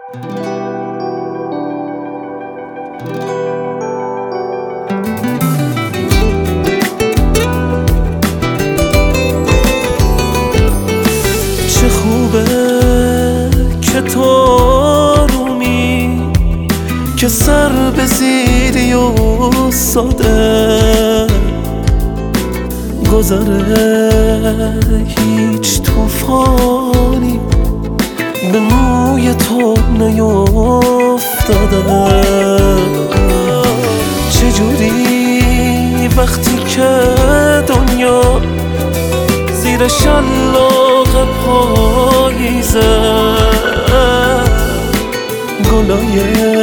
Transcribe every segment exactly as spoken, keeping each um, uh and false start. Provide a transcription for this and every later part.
چه خوبه که تو آرومی، که سر به زیری و ساده گذره هیچ توفانی به موی تو نیفتاده. چجوری وقتی که دنیا زیر شلاق پاییزه، گلای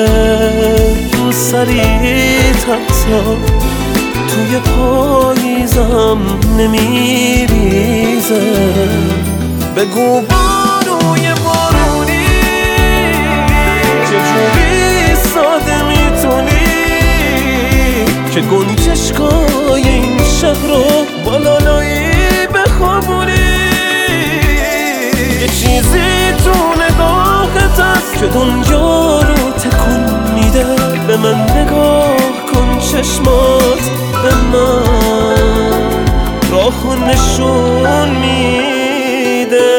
روسری حتی توی پاییزم نمیریزه. بگو بانوی بارونی چجوری ساده میتونی که گنجشگاه این شهر رو با لالایی بخوابونی. یه چیزی تو نگاهت هست که دنیا رو تکون میده. به من نگاه کن، چشمات به من راهو نشون میده.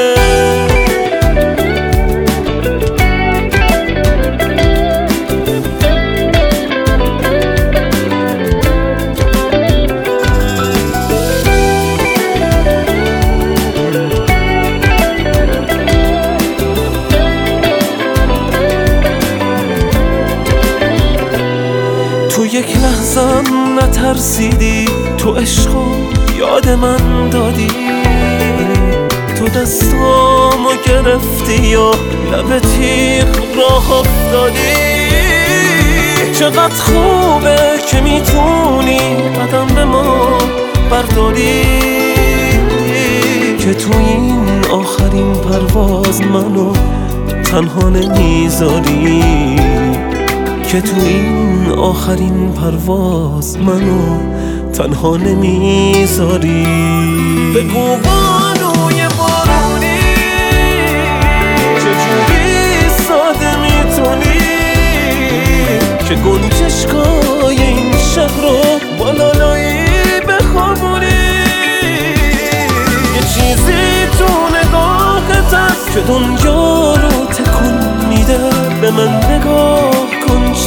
تو یک لحظم نترسیدی، تو عشقو یاد من دادی، تو دستامو گرفتی یا لب تیغ راه افتادی. چقدر خوبه که میتونی قدم به ما برداری، که تو این آخرین پرواز منو تنها نمیذاری، که تو این آخرین پرواز منو تنها نمیذاری. بگو بانوی بارونی چجوری ساده میتونی که گنجشگاه